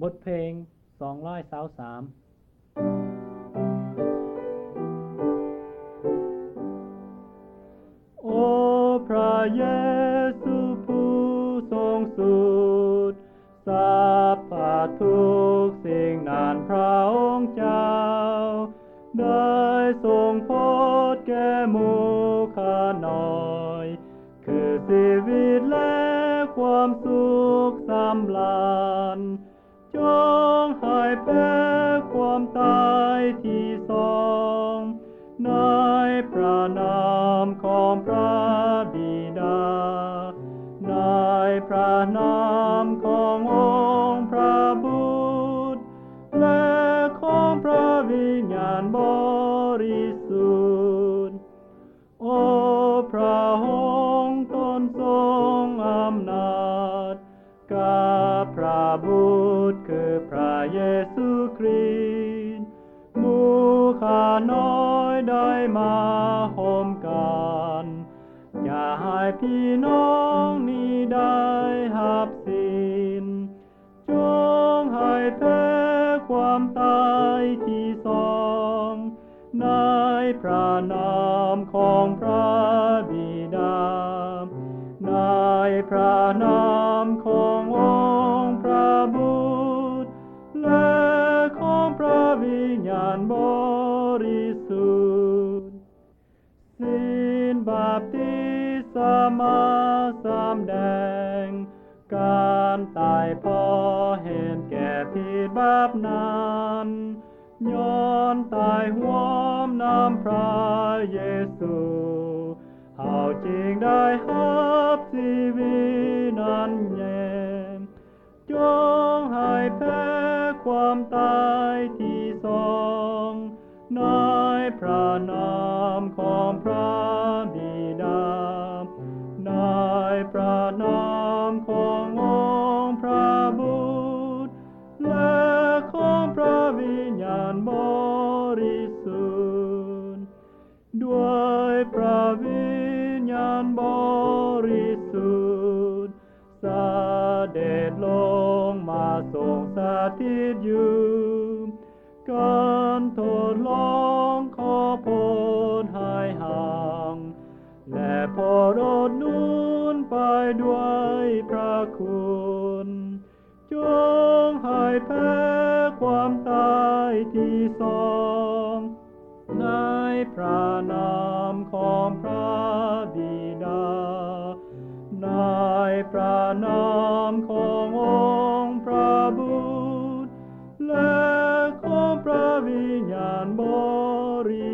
บทเพลง223โอ้พระเยซูผู้ทรงสุดสัพพะทุกสิ่งนั้นพระองค์เจ้าได้ทรงโปรดแก่หมู่ข้าน้อยคือชีวิตและความสุขสำราญจงให้แพ้ความตายที่สองในพระนามของพระบิดาในพระนามขององค์พระบุตรและของพระวิญญาณบริสุทธิ์โอ้พระองค์ตนทรงอำนาจกับพระบุตรคือพระเยซูคริสต์หมู่ข้าน้อยได้มาห่มกันอย่าให้พี่น้องนี้ได้หับสิ้นจงให้แพ้ความตายที่สองในพระนามของพระบิดาในพระนามขององค์พระบุตรและของพระวิญญาณบริสุทธิ์สิ้นบาปติสมาสำแดงการตายพอเห็นแก่ผิดบาปนั้นย้อนตายห่วมน้ำพระเยซูเอาจริงได้หับชีวิตนั้นแย่จงให้แพ้ความตายที่สองในพระนามของพระบิดาในพระนามขององค์พระบุตรและของพระวิญญาณบริสุทธิ์ด้วยพระวิญญาณบริสุทธิ์เสด็จลงมาทรงสถิตอยู่การทดลองขอโปรดให้ห่างและโปรดอดหนุนไปด้วยพระคุณจงให้แพ้ความตายที่สองในพระนามของพระบิดาในพระนามขององค์พระบุตรและของพระวิญญาณบริ